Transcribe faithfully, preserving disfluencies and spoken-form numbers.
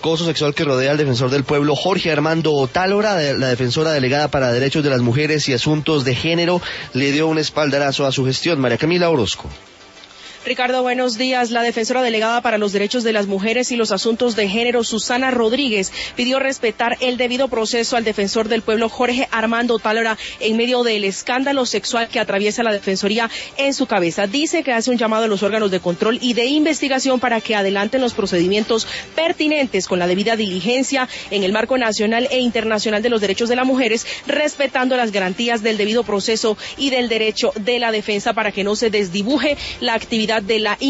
acoso sexual que rodea al defensor del pueblo Jorge Armando Tálora. La defensora delegada para Derechos de las Mujeres y Asuntos de Género le dio un espaldarazo a su gestión. María Camila Orozco. Ricardo, buenos días. La defensora delegada para los derechos de las mujeres y los asuntos de género, Susana Rodríguez, pidió respetar el debido proceso al defensor del pueblo Jorge Armando Tálora en medio del escándalo sexual que atraviesa la defensoría en su cabeza. Dice que hace un llamado a los órganos de control y de investigación para que adelanten los procedimientos pertinentes con la debida diligencia en el marco nacional e internacional de los derechos de las mujeres, respetando las garantías del debido proceso y del derecho de la defensa para que no se desdibuje la actividad de la